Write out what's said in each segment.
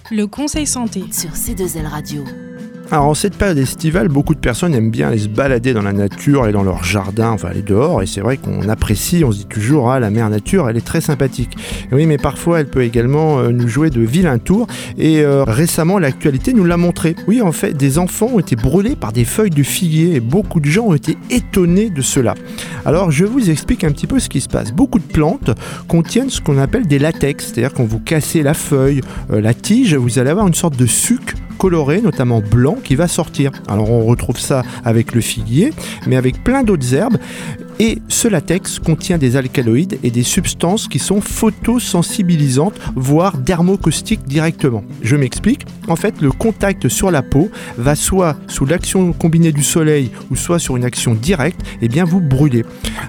Le conseil santé sur C2L Radio. Alors en cette période estivale, beaucoup de personnes aiment bien aller se balader dans la nature, aller dans leur jardin, enfin aller dehors, et c'est vrai qu'on apprécie, on se dit toujours, la mère nature, elle est très sympathique. Oui, mais parfois elle peut également nous jouer de vilains tours, et récemment l'actualité nous l'a montré. Oui, en fait, des enfants ont été brûlés par des feuilles de figuier, et beaucoup de gens ont été étonnés de cela. Alors je vous explique un petit peu ce qui se passe. Beaucoup de plantes contiennent ce qu'on appelle des latex, c'est-à-dire quand vous cassez la feuille, la tige, vous allez avoir une sorte de suc coloré, notamment blanc, qui va sortir. Alors on retrouve ça avec le figuier, mais avec plein d'autres herbes. Et ce latex contient des alcaloïdes et des substances qui sont photosensibilisantes, voire dermocaustiques directement. Je m'explique. En fait, le contact sur la peau va soit sous l'action combinée du soleil ou soit sur une action directe, et bien vous brûlez.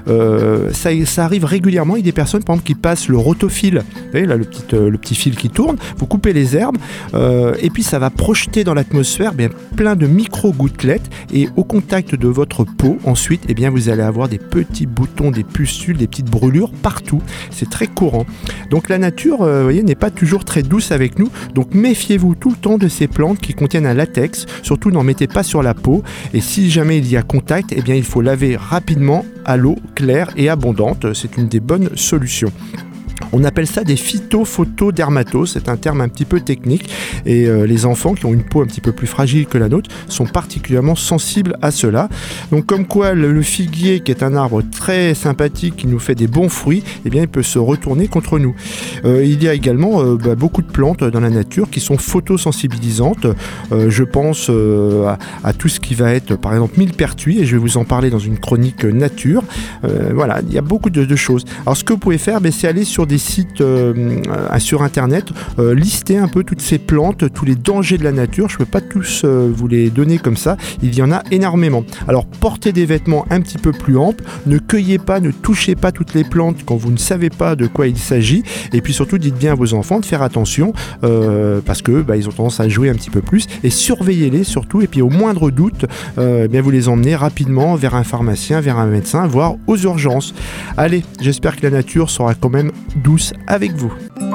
Ça arrive régulièrement avec des personnes, par exemple, qui passent le rotofil. Vous voyez là, le petit fil qui tourne. Vous coupez les herbes et puis ça va projeter dans l'atmosphère plein de micro-gouttelettes, et au contact de votre peau, ensuite, eh bien, vous allez avoir des petits boutons, des pustules, des petites brûlures partout. C'est très courant. Donc la nature, vous voyez, n'est pas toujours très douce avec nous. Donc méfiez-vous tout le temps de ces plantes qui contiennent un latex. Surtout, n'en mettez pas sur la peau. Et si jamais il y a contact, eh bien, il faut laver rapidement à l'eau claire et abondante. C'est une des bonnes solutions. On appelle ça des phytophotodermatoses, c'est un terme un petit peu technique, et les enfants qui ont une peau un petit peu plus fragile que la nôtre sont particulièrement sensibles à cela. Donc comme quoi le figuier, qui est un arbre très sympathique qui nous fait des bons fruits, eh bien il peut se retourner contre nous. Il y a également beaucoup de plantes dans la nature qui sont photosensibilisantes. Je pense à tout ce qui va être par exemple millepertuis, et je vais vous en parler dans une chronique nature. Voilà, il y a beaucoup de choses. Alors ce que vous pouvez faire, c'est aller sur des sites sur internet, lister un peu toutes ces plantes, tous les dangers de la nature. Je ne peux pas tous vous les donner comme ça, il y en a énormément. Alors portez des vêtements un petit peu plus amples, ne cueillez pas, ne touchez pas toutes les plantes quand vous ne savez pas de quoi il s'agit, et puis surtout dites bien à vos enfants de faire attention parce que ils ont tendance à jouer un petit peu plus, et surveillez-les surtout, et puis au moindre doute vous les emmenez rapidement vers un pharmacien, vers un médecin, voire aux urgences. Allez, j'espère que la nature sera quand même douce avec vous.